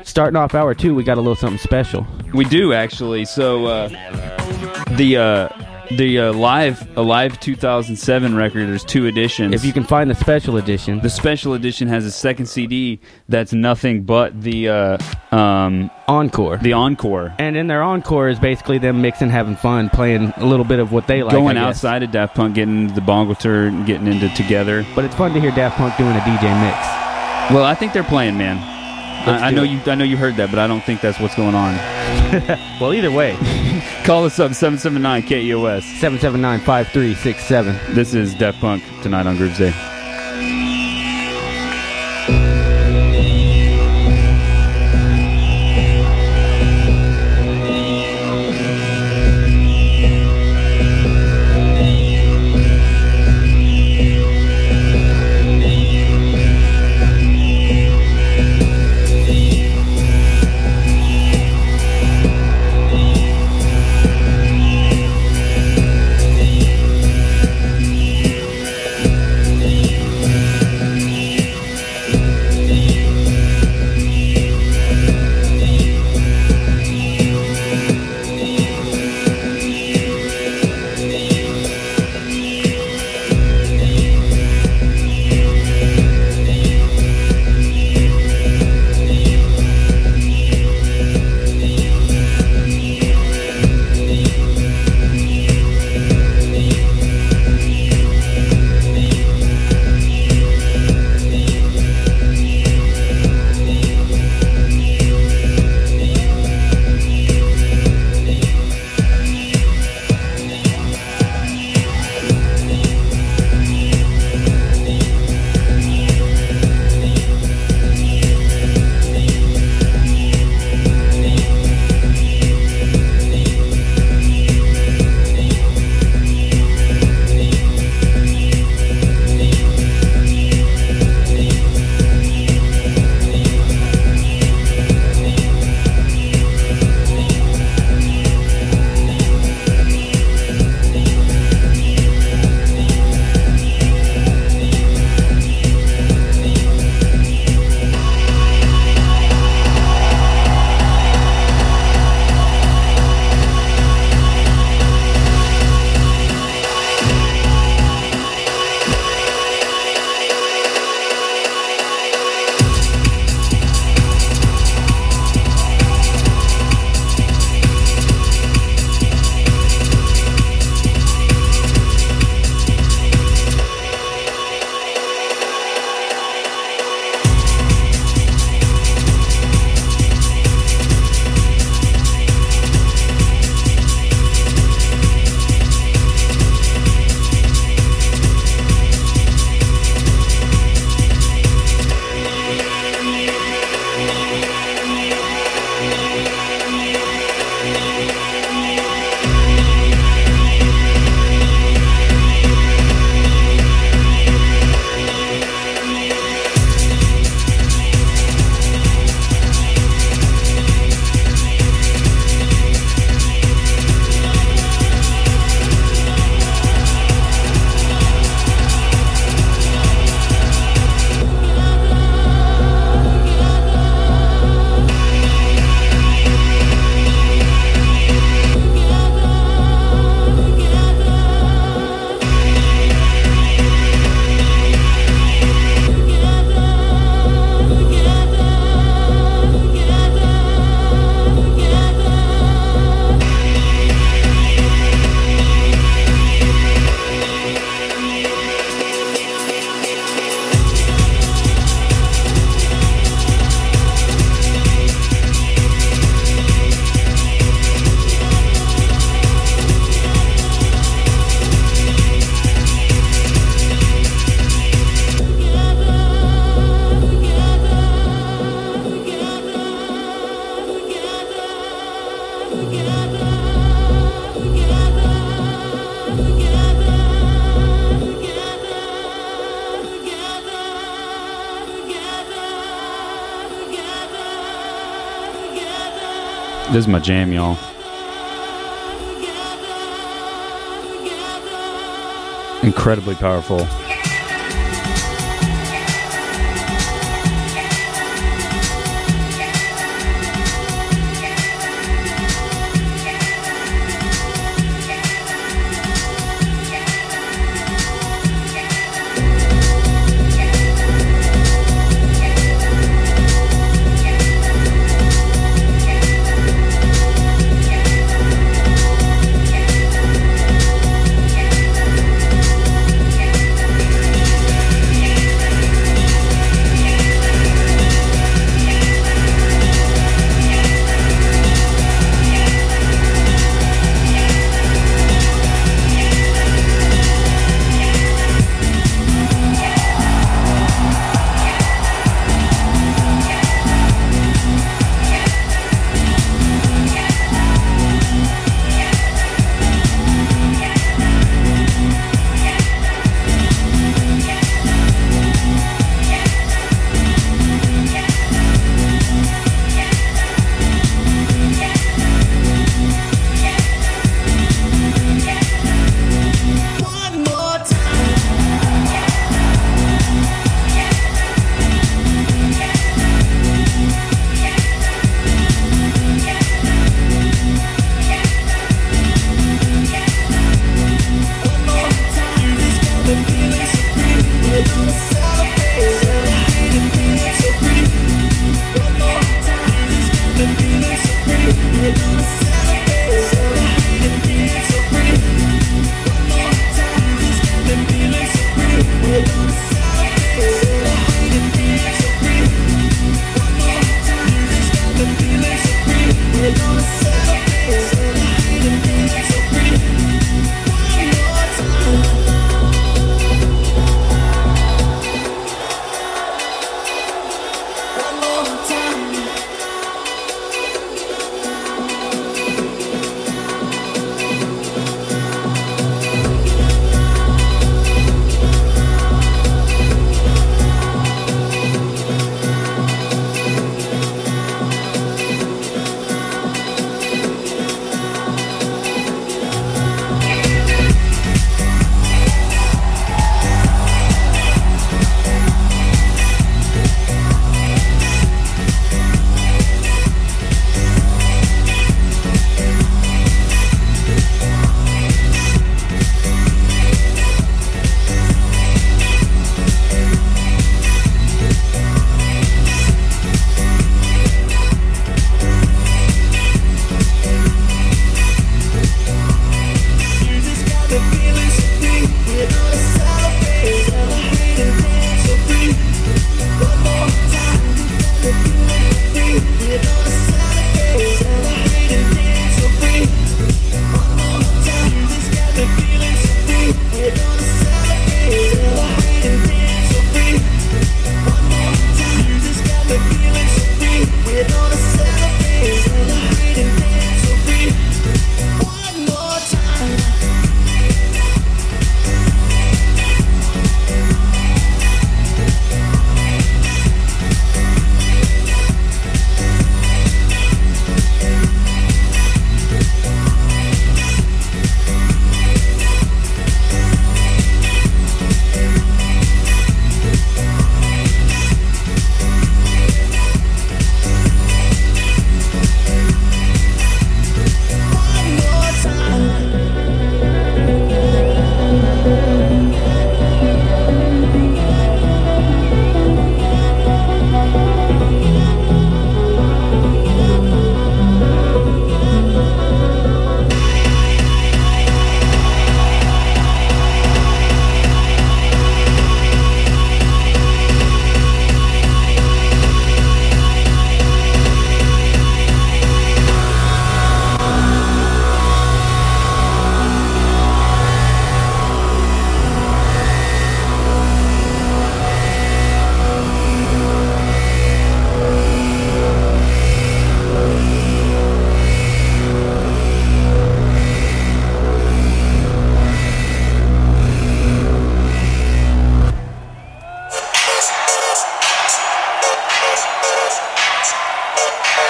starting off hour 2, we got a little something special. We do, actually. So the live 2007 record, there's 2 editions. If you can find the special edition. The special edition has a second CD that's nothing but the Encore. The Encore. And in their Encore is basically them mixing, having fun, playing a little bit of what they like. Going outside of Daft Punk, getting into the bongo tour, and getting into Together. But it's fun to hear Daft Punk doing a DJ mix. Well, I think they're playing, man. I know you heard that, but I don't think that's what's going on. Well, either way. Call us up, 779-KEOS. 779-5367. This is Daft Punk, tonight on Grooves Day. This is my jam, y'all. Incredibly powerful.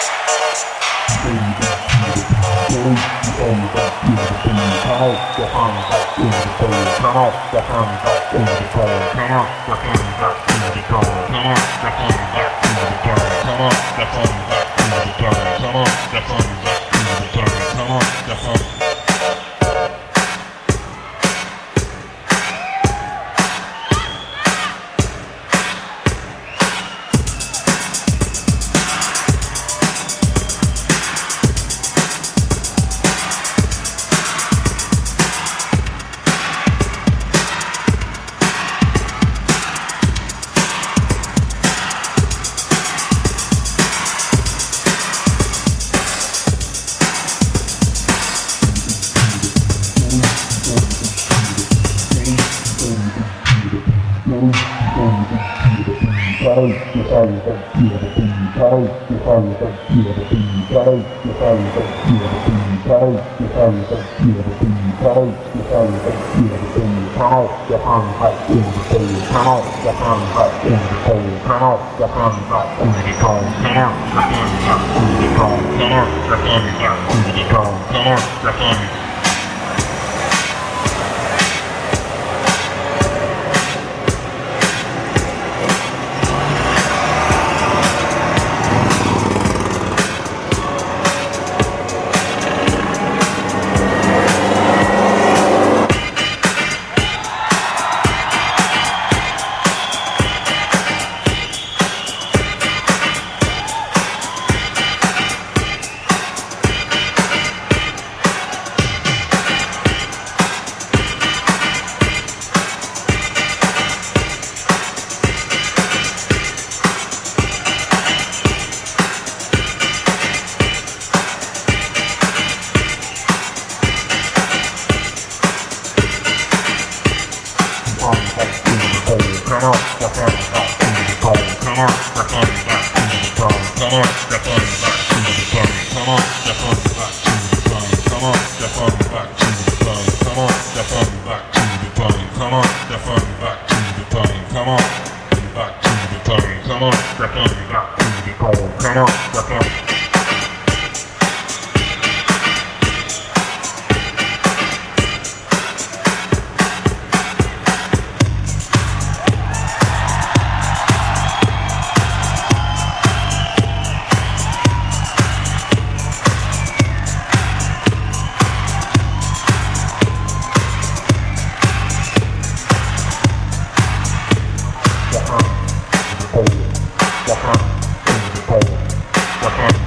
What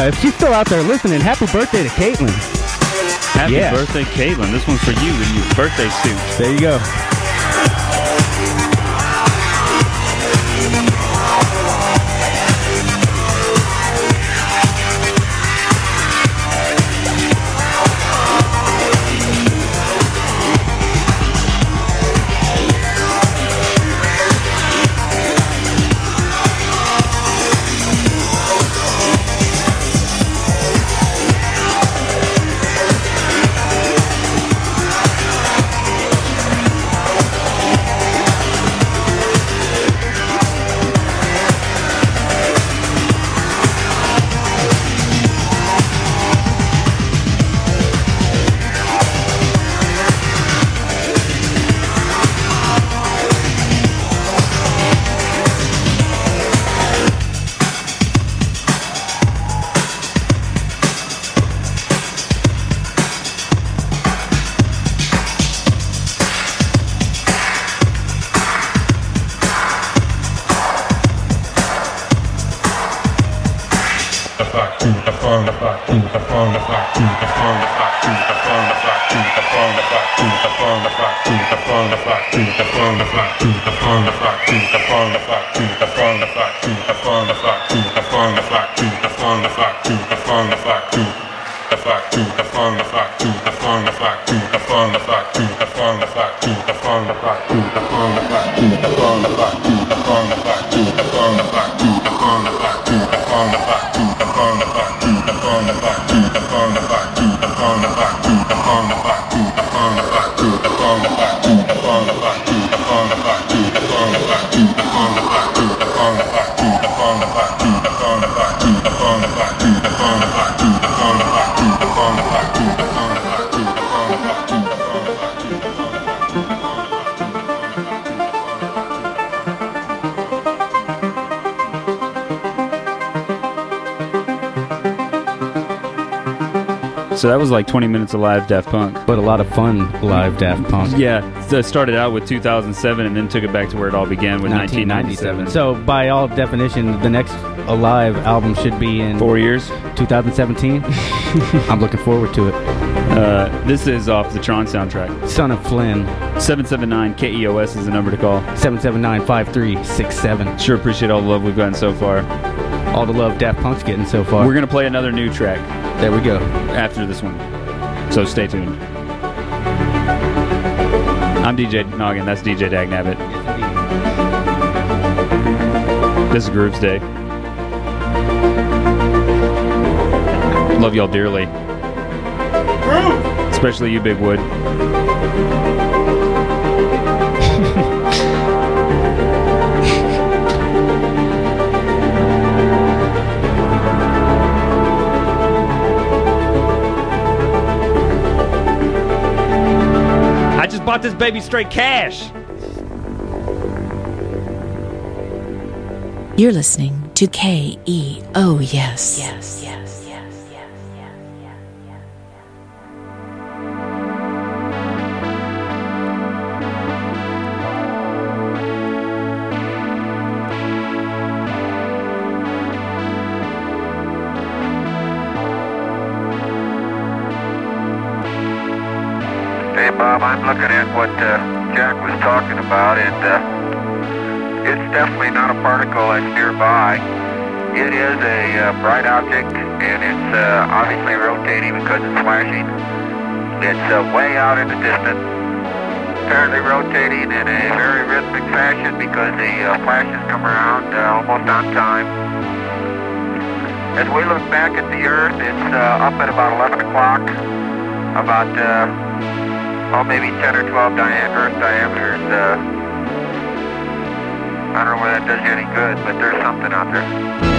if she's still out there listening, happy birthday to Caitlin. Happy birthday, Caitlin. This one's for you in your birthday suit. There you go. So that was like 20 minutes of live Daft Punk. But a lot of fun live Daft Punk. Yeah, so it started out with 2007 and then took it back to where it all began with 1997. So by all definition, the next Alive album should be in 4 years, 2017. I'm looking forward to it. This is off the Tron soundtrack. Son of Flynn. 779 KEOS is the number to call. 779-5367. Sure appreciate all the love we've gotten so far. All the love Daft Punk's getting so far. We're going to play another new track. There we go. After this one. So stay tuned. I'm DJ Noggin. That's DJ Dagnabbit. This is Grooves Day. Love y'all dearly. Groove! Especially you, Big Wood. I just bought this baby straight cash. You're listening to KE. Oh, yes. Yes, yes, yes, yes, yes, yes, yes. Hey, Bob, I'm looking at what Jack was talking about, and it's definitely not a particle that's nearby. It is a bright object, and it's obviously rotating because it's flashing. It's way out in the distance, apparently rotating in a very rhythmic fashion because the flashes come around almost on time. As we look back at the Earth, it's up at about 11 o'clock, about maybe 10 or 12 Earth diameters. I don't know whether that does you any good, but there's something out there.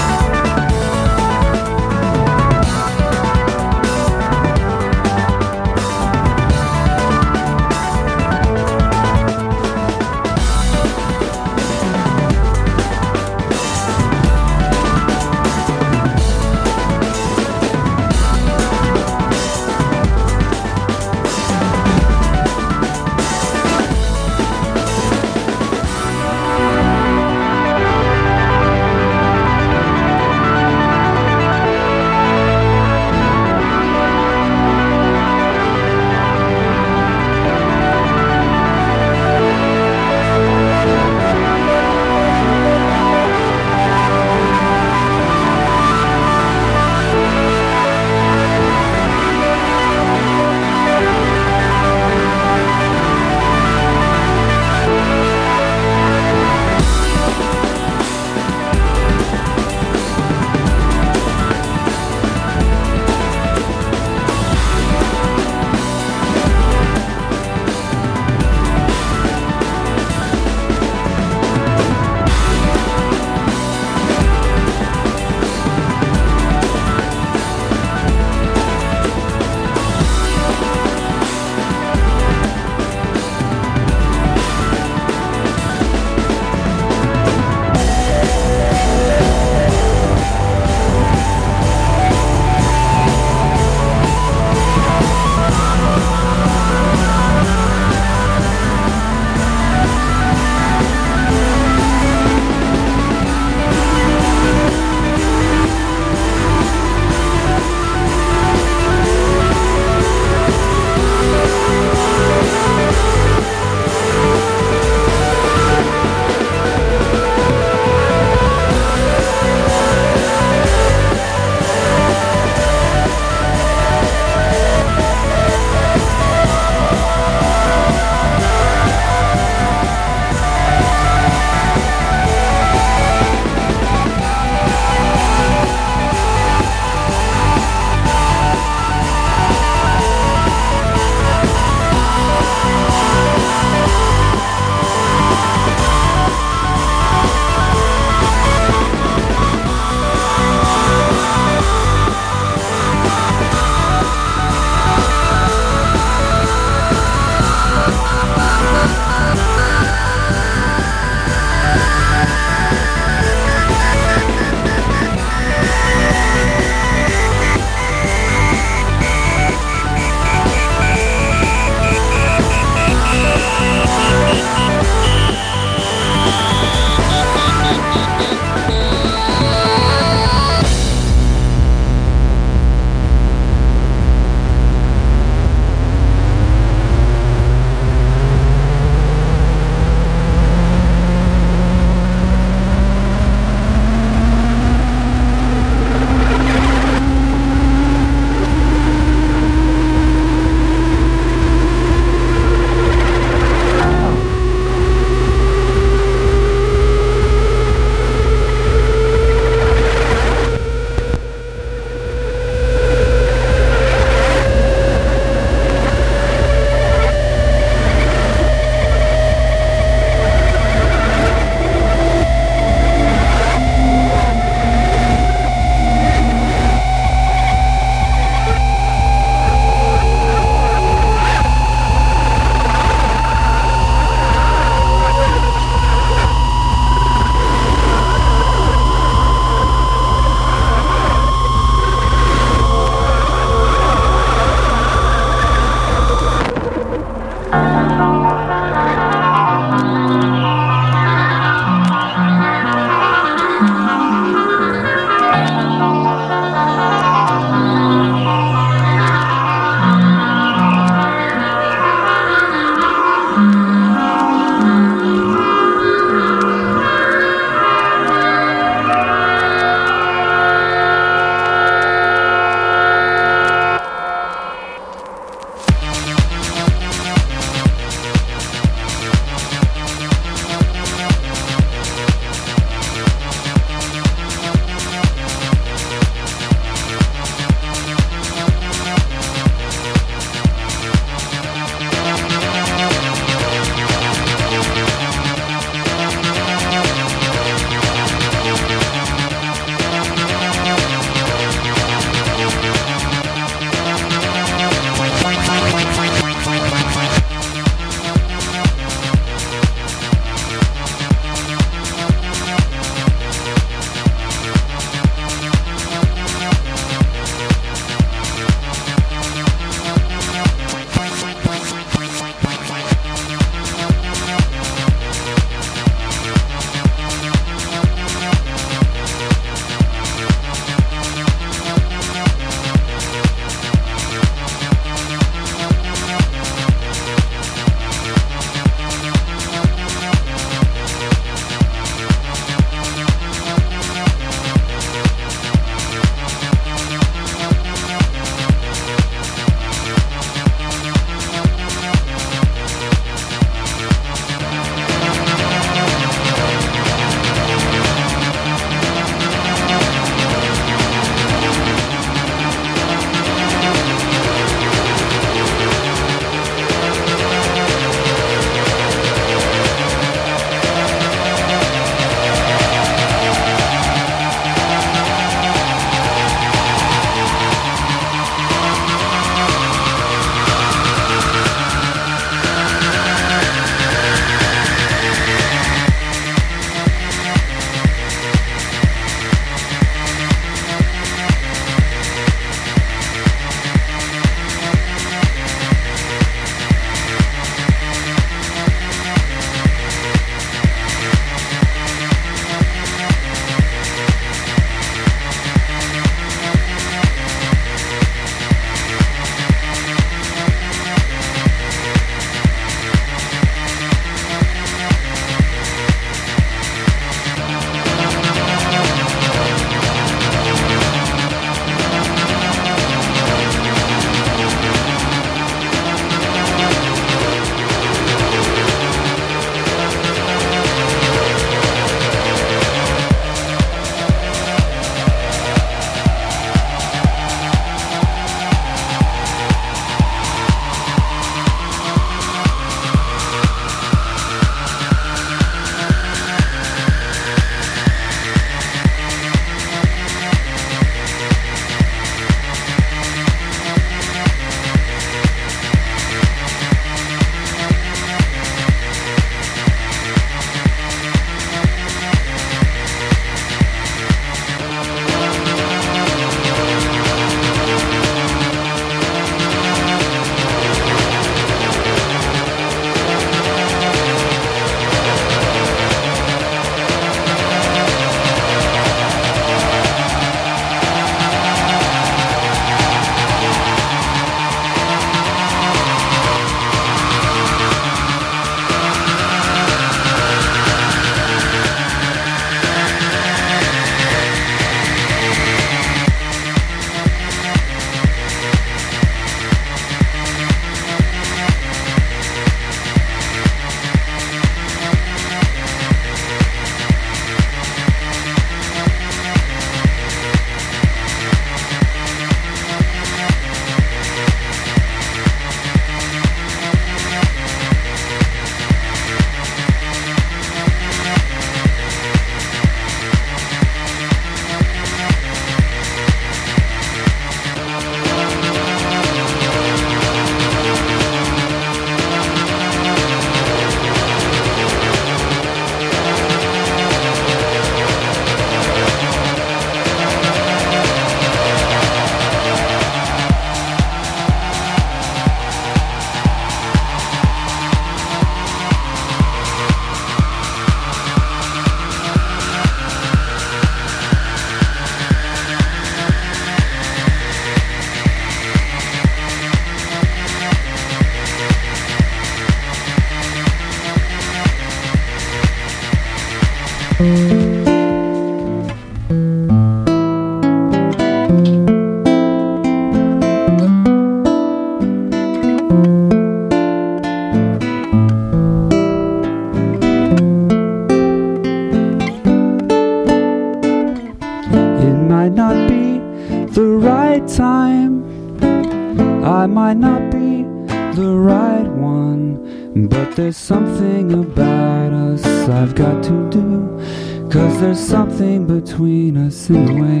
might not be the right time, I might not be the right one, but there's something about us I've got to do, 'cause there's something between us anyway.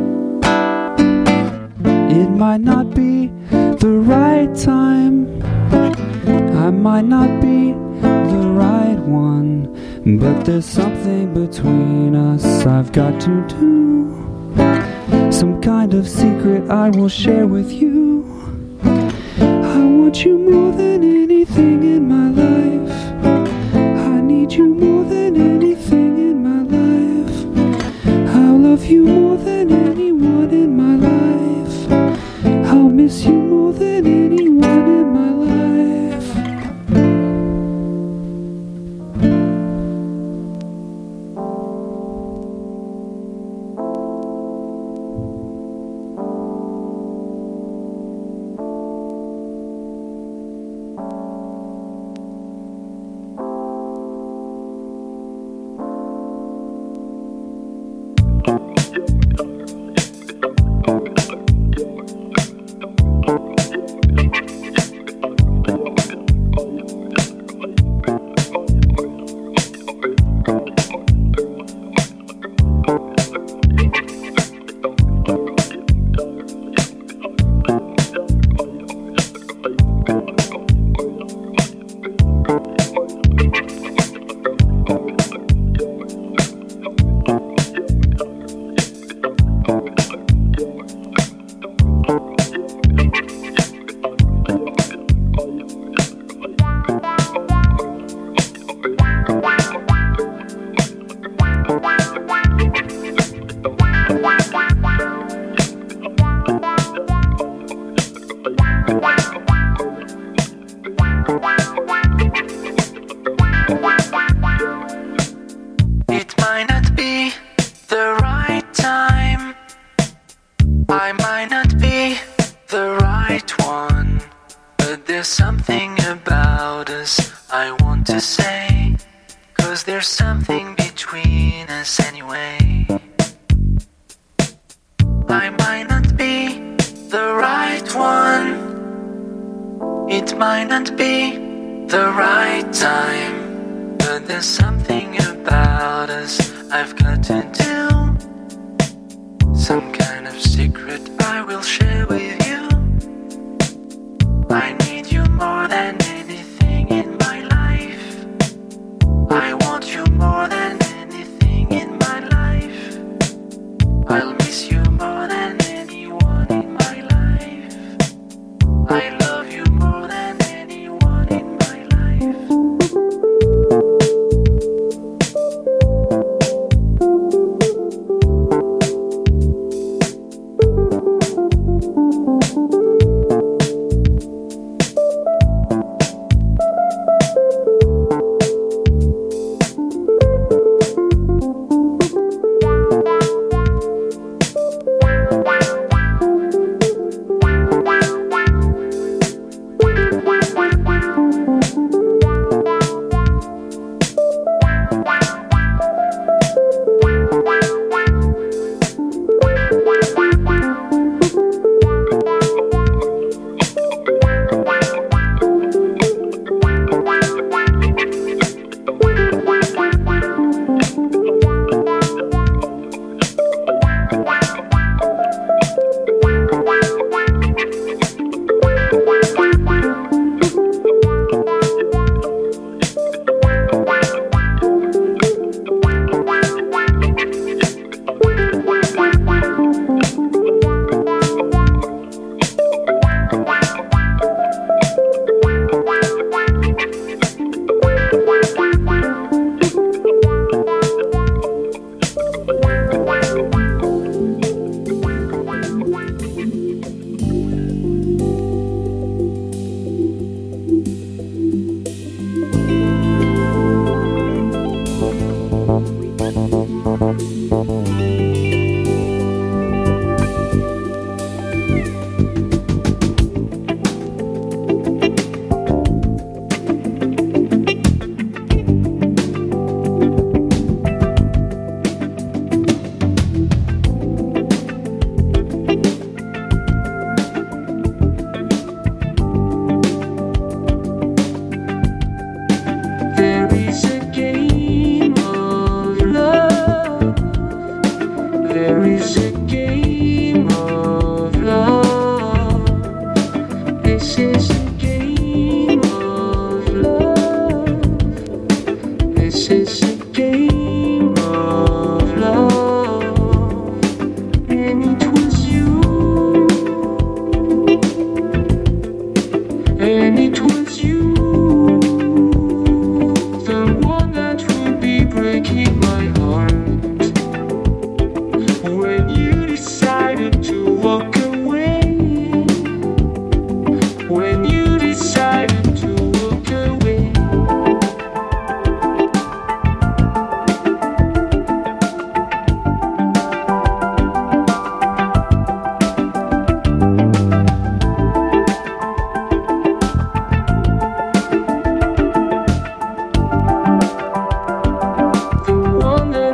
It might not be the right time, I might not be the right one, but there's something between us I've got to do. Some kind of secret I will share with you. I want you more than anything in my life. I need you more than anything in my life. I'll love you more than anyone in my life. I'll miss you more than anyone in my life.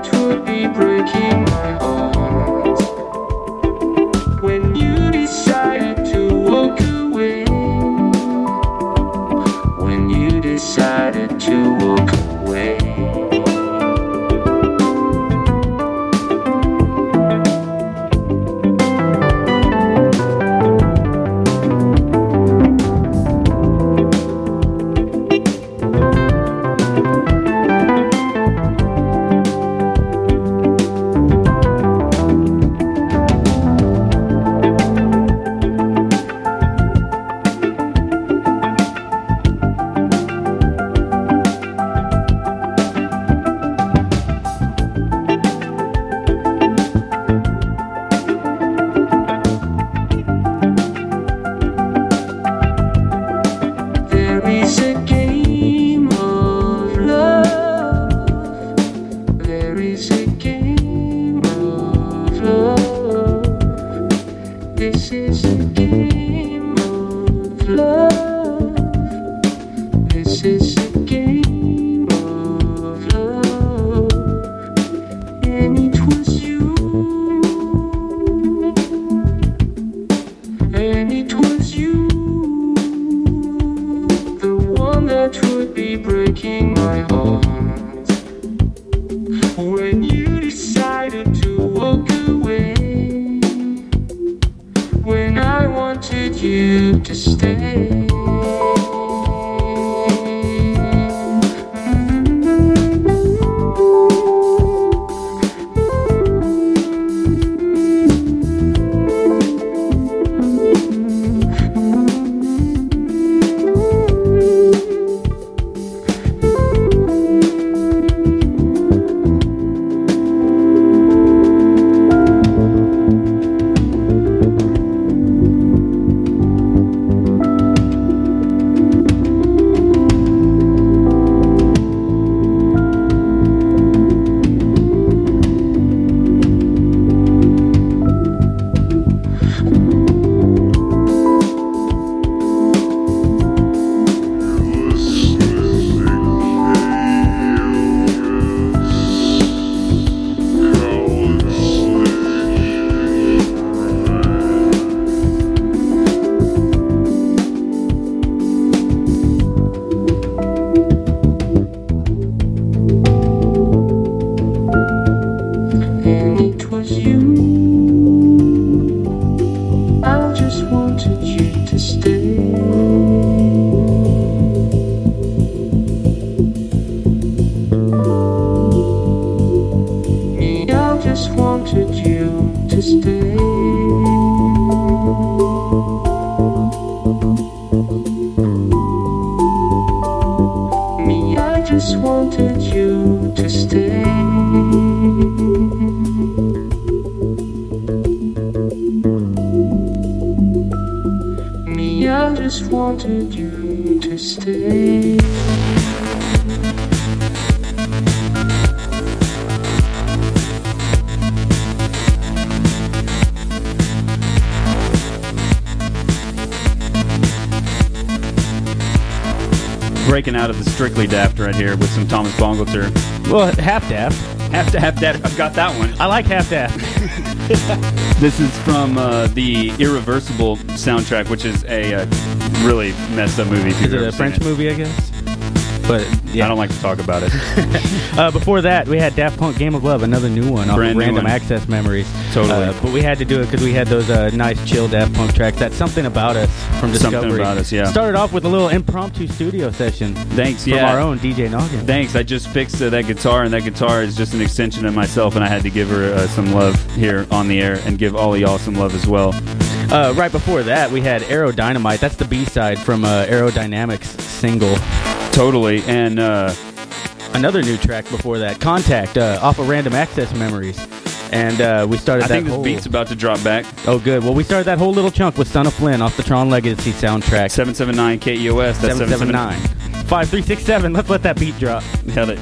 that would be breaking my heart. When you decided to walk away. When you decided to walk away. Breaking out of the Strictly Daft right here with some Thomas Bangalter. Well, Half Daft. Half Daft. I've got that one. I like Half Daft. This is from the Irreversible soundtrack, which is a really messed up movie. Is it a French movie, I guess? But yeah. I don't like to talk about it. Before that, we had Daft Punk Game of Love, another new one off of Random Access Memories. Totally. But we had to do it because we had those nice, chill Daft Punk tracks. That's Something About Us from Discovery. Something About Us, yeah. Started off with a little impromptu studio session. Thanks, from our own DJ Noggin. Thanks. I just fixed that guitar, and that guitar is just an extension of myself, and I had to give her some love here on the air and give all of y'all some love as well. Right before that, we had Aerodynamite. That's the B-side from Aerodynamics single. Totally. And another new track before that, Contact, off of Random Access Memories. And we started that I think this beat's about to drop back. Oh, good. Well, we started that whole little chunk with Son of Flynn off the Tron Legacy soundtrack. 779 KEOS. That's 779. 5367. Let's let that beat drop. Held it.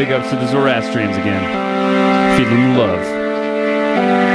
big ups to the Zoroastrians again. Feeling the love.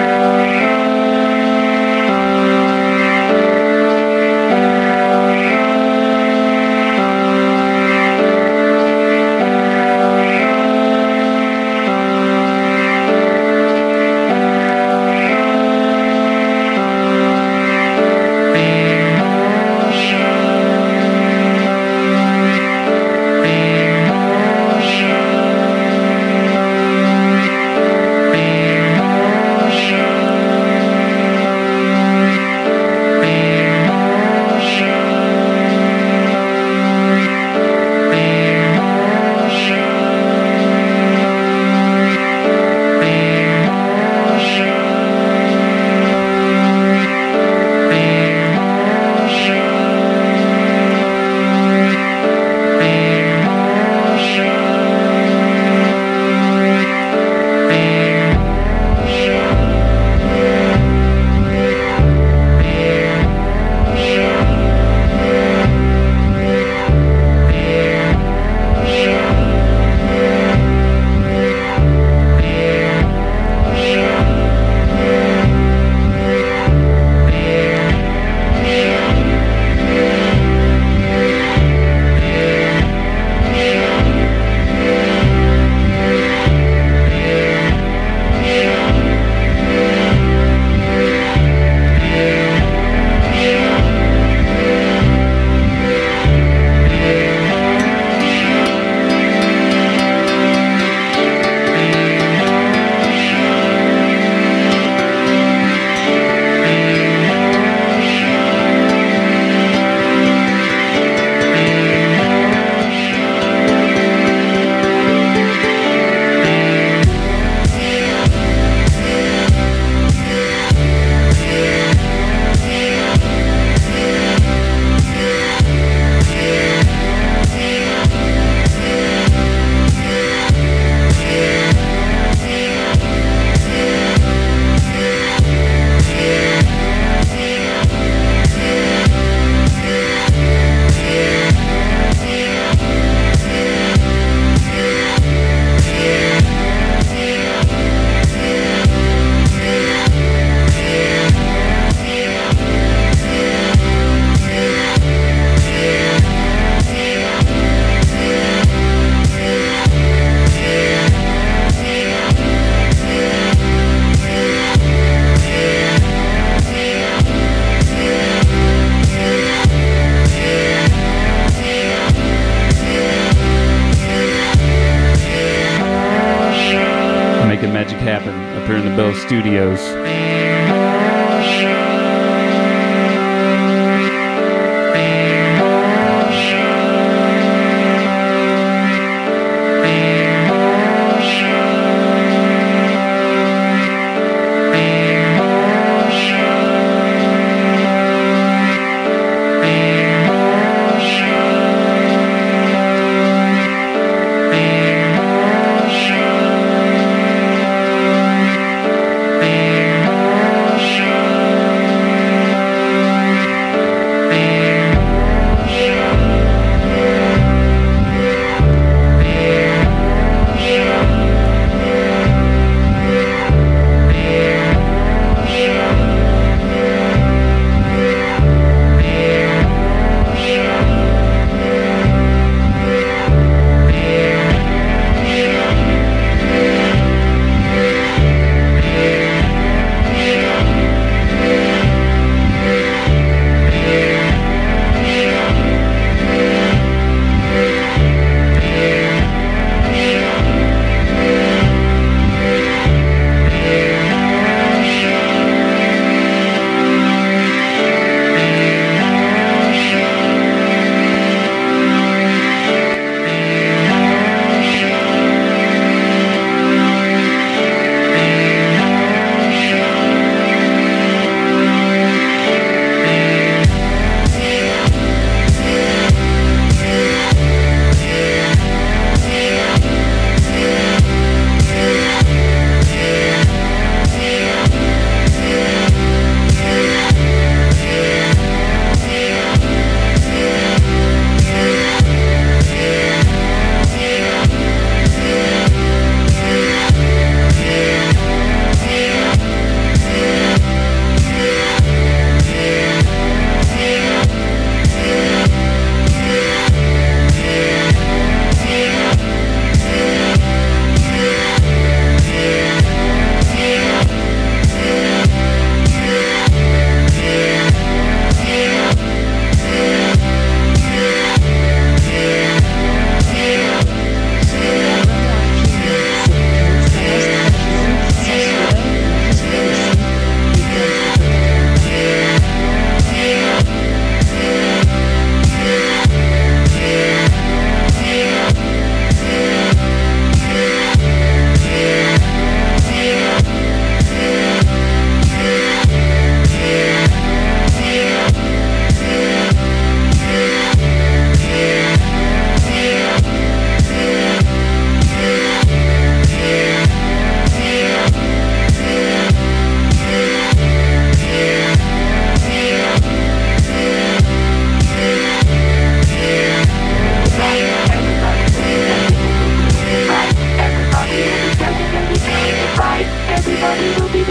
Making magic happen up here in the Bell Studios.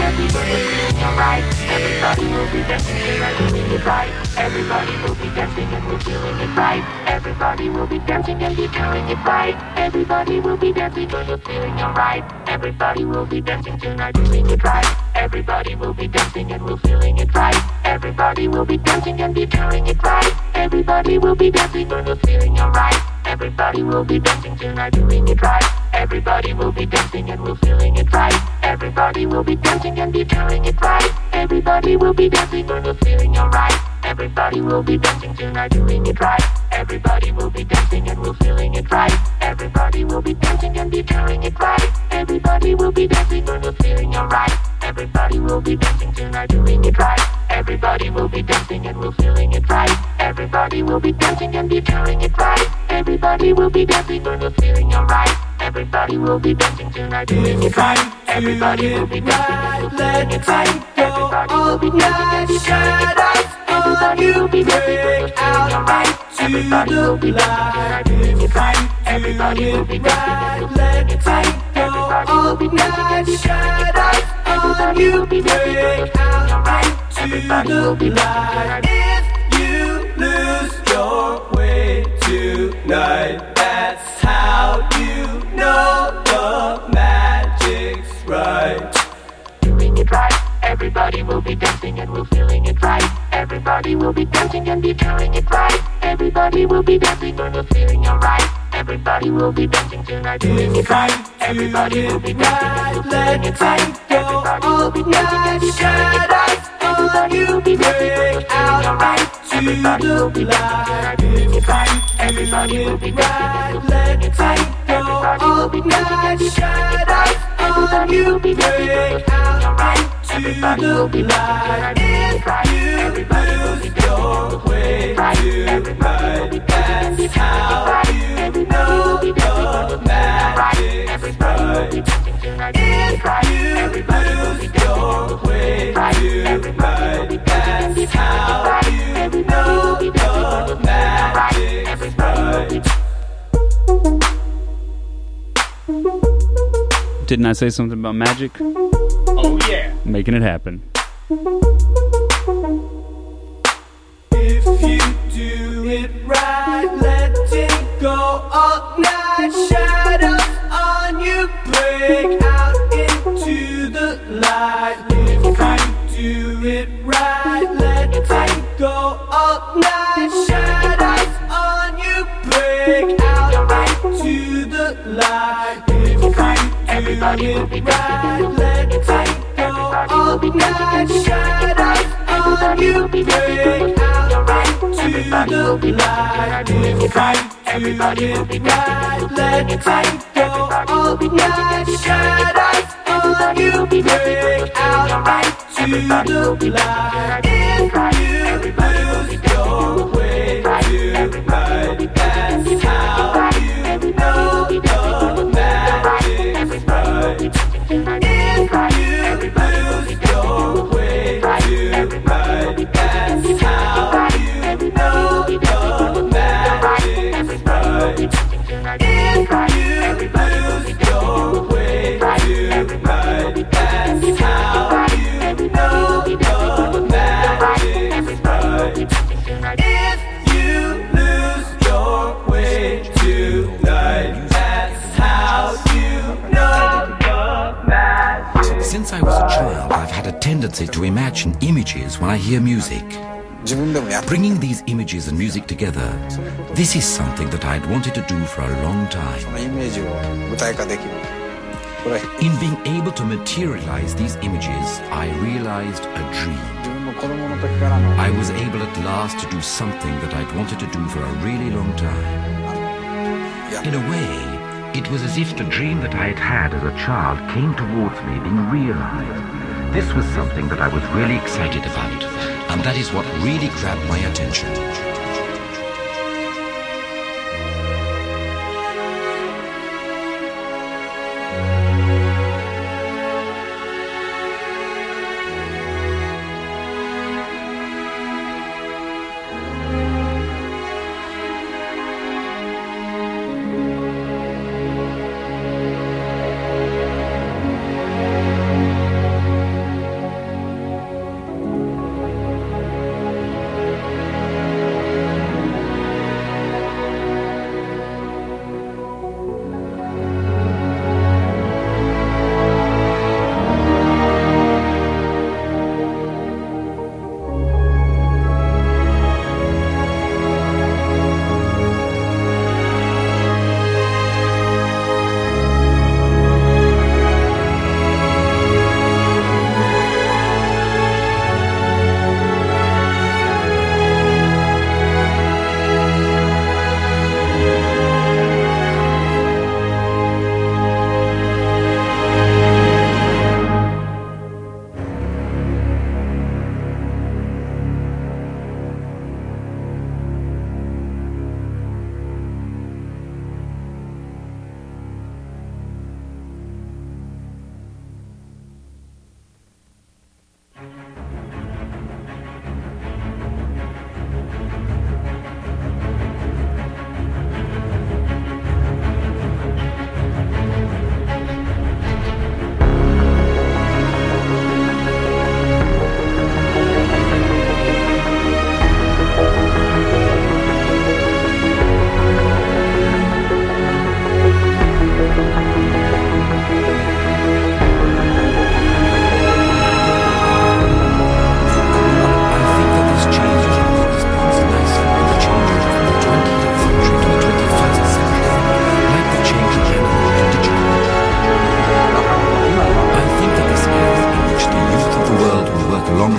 dancing when we're feeling alright. Everybody will be dancing tonight, doing it right. Everybody will be dancing and we're feeling it right. Everybody will be dancing and be doing it right. Everybody will be dancing when we're feeling alright. Everybody will be dancing tonight, doing it right. Everybody will be dancing and we're feeling it right. Everybody will be dancing and be doing it right. Everybody will be dancing when we're feeling alright. Everybody will be dancing tonight, doing it right. Everybody will be dancing and we're feeling it right. Everybody will be dancing and be doing it right. Everybody will be dancing when we're feeling alright. Everybody will be dancing tonight, doing it right. Everybody will be dancing and we're feeling it right. Everybody will be dancing and be doing it right. Everybody will be dancing when we're feeling alright. Everybody will be dancing tonight, doing it right. Everybody will be dancing and we're feeling it right. Everybody will be dancing and be doing it right. Everybody will be dancing when we're feeling alright. Everybody will be dancing tonight, doing it right. Everybody will be dancing and we're feeling it right. Everybody will be dancing and be doing it right. Everybody will be dancing when we're feeling alright. Everybody will be dancing tonight, doing it right. Everybody will be dancing and we're feeling it right. Everybody will be dancing and be doing it right. Everybody will be dancing when we're feeling alright. Everybody will be dancing tonight. If you lose your way tonight, that's how you know the magic's right. Doing it right. Everybody will be dancing and we're feeling it right. Everybody will be dancing and be doing it right. Everybody will be dancing when we're feeling alright. Everybody will be dancing tonight, doing it right. Everybody will be dancing and we're feeling it right. Everybody will be dancing and be doing it right. Everybody will be dancing when we're feeling alright. Everybody will be dancing tonight, doing it right. Everybody will be dancing and we're feeling it right. Everybody will be dancing and be doing it right. Everybody will be dancing when we're feeling alright. Everybody will be dancing tonight, doing it right. Everybody will be dancing and we're feeling it right. Everybody will be dancing and be doing it right. Everybody will be dancing when we're feeling alright. Everybody will be dancing tonight, doing it right. Everybody will be dancing and we're feeling it right. Everybody will be dancing and be doing it right. Everybody will be dancing when we're feeling alright. Everybody will be dancing. Didn't I say something about magic? Oh, yeah. Making it happen. If you do it right, let it go all night. Shadows on you break out into the light. If you do it right, let it go all night. Shadows on you break out into the light. If you do it right, let it go all night. Shadows on you break out into the light. If you do it right, let it go all night. Shadows on you break out into the light. If you lose your way tonight, that's how you know the magic's right. If you lose your way tonight, that's how you know the magic's right. If you lose your way tonight, that's how you know the magic's right. If you lose your way tonight, that's how you know the magic. Since I was a child, I've had a tendency to imagine images when I hear music. Bringing these images and music together, this is something that I'd wanted to do for a long time. In being able to materialize these images, I realized a dream. I was able at last to do something that I'd wanted to do for a really long time. In a way, it was as if the dream that I had had as a child came towards me being realized. This was something that I was really excited about, and that is what really grabbed my attention.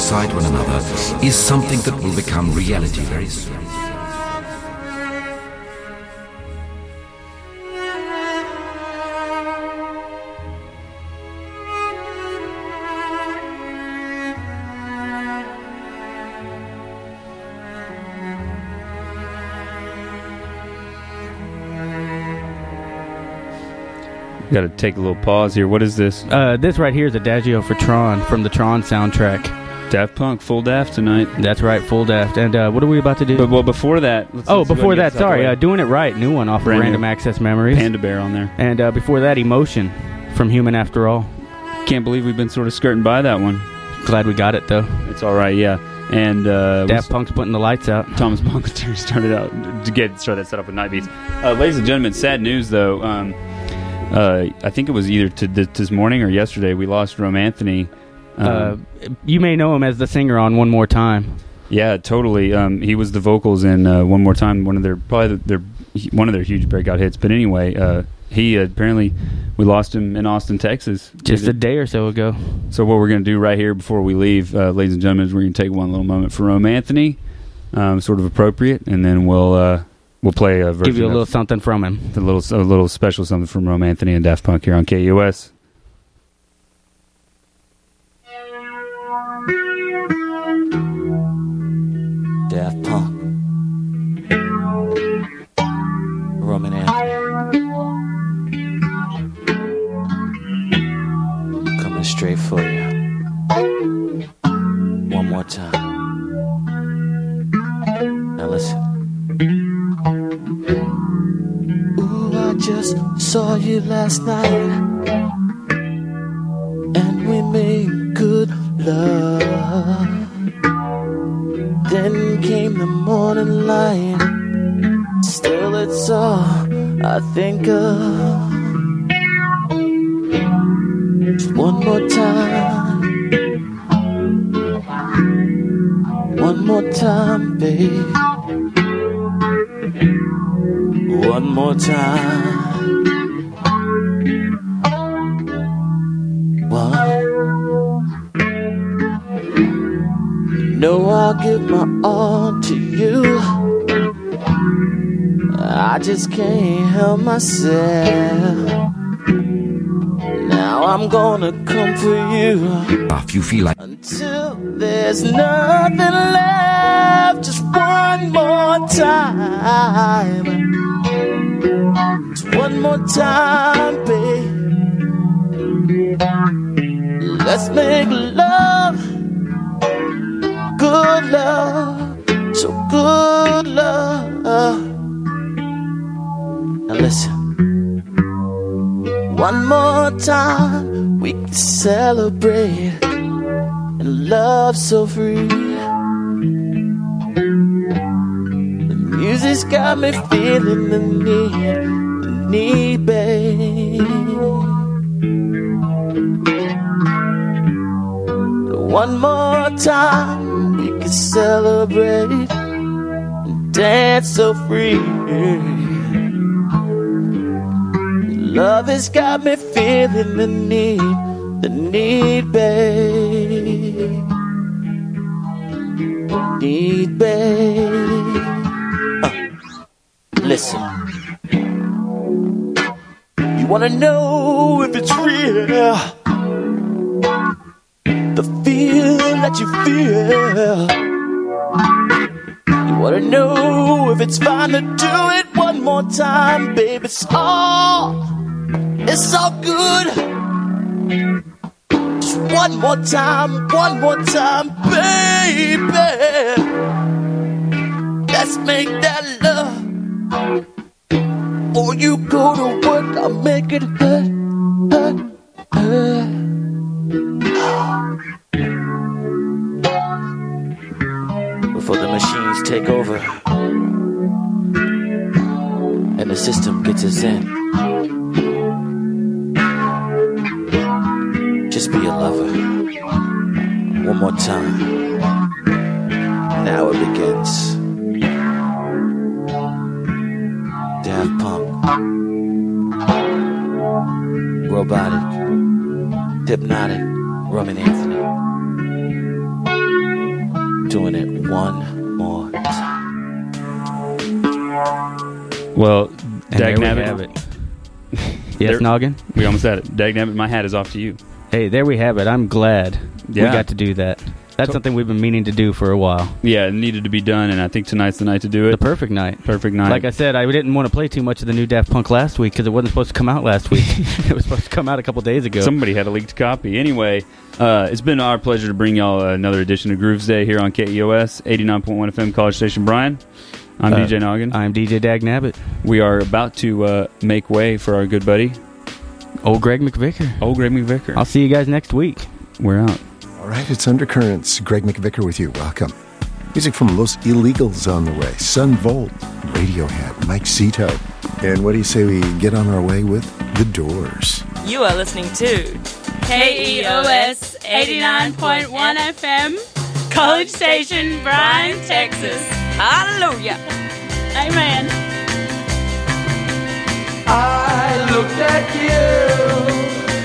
alongside one another is something that will become reality very soon. Got to take a little pause here. What is this? This right here is Adagio for Tron from the Tron soundtrack. Daft Punk, full Daft tonight. That's right, full Daft. And what are we about to do? But well, before that. Before that, sorry. Doing It Right, new one off of Random Access Memories. Panda Bear on there. And before that, Emotion from Human After All. Can't believe we've been sort of skirting by that one. Glad we got it, though. It's all right, yeah. And Daft Punk's putting the lights out. Thomas Punk started out to start that set up with Night Beats. Ladies and gentlemen, sad news, though. I think it was either this morning or yesterday. We lost Rome Anthony. You may know him as the singer on One More Time. Yeah, totally. He was the vocals in One More Time, one of their huge breakout hits. But anyway, he apparently we lost him in Austin, Texas, just a day or so ago. So what we're going to do right here before we leave, ladies and gentlemen, is we're going to take one little moment for Rome Anthony, sort of appropriate, and then we'll play a version. Give you a little something from him. A little special something from Rome Anthony and Daft Punk here on KUS. Daft Punk, Roman Anthony, coming straight for you. One more time. Now listen. Ooh, I just saw you last night, and we made good love. Then came the morning light. Still it's all I think of. Just one more time. One more time, babe. One more time. One. No, I'll give my all to you. I just can't help myself. Now I'm gonna come for you. If you feel like until there's nothing left. Just one more time. Just one more time, babe. Let's make love. Good love, so good love. Now listen. One more time, we can celebrate and love so free. The music's got me feeling the need, babe. One more time, we can celebrate and dance so free. Love has got me feeling the need, babe. Need, babe. Listen. You wanna know if it's real? The feel that you feel. You wanna know if it's fine to do it one more time, babe. It's all good. Just one more time, baby. Let's make that love. Or you go to work, I'll make it hurt. Before the machines take over and the system gets us in, just be a lover. One more time. Now it begins. Daft Punk, Robotic, Hypnotic, Roman Anthony. doing it one more time. Well, And there we Dagnabbit. have it. Yes, Noggin? We almost had it. Dagnabbit, my hat is off to you. Hey, there we have it. I'm glad we Yeah. got to do that. That's something we've been meaning to do for a while. Yeah, it needed to be done, and I think tonight's the night to do it. The perfect night. Perfect night. Like I said, I didn't want to play too much of the new Daft Punk last week because it wasn't supposed to come out last week. It was supposed to come out a couple days ago. Somebody had a leaked copy. Anyway, it's been our pleasure to bring y'all another edition of Grooves Day here on KEOS 89.1 FM College Station. Brian, I'm DJ Noggin. I'm DJ Dagnabbit. We are about to make way for our good buddy, Old Greg McVicker. Old Greg McVicker. I'll see you guys next week. We're out. All right, it's Undercurrents. Greg McVicker with you. Welcome. Music from Los Illegals on the way. Sun Volt, Radiohead, Mike Zito. And what do you say we get on our way with The Doors? You are listening to KEOS 89.1 FM, College Station, Bryan, Texas. Hallelujah. Amen. I looked at you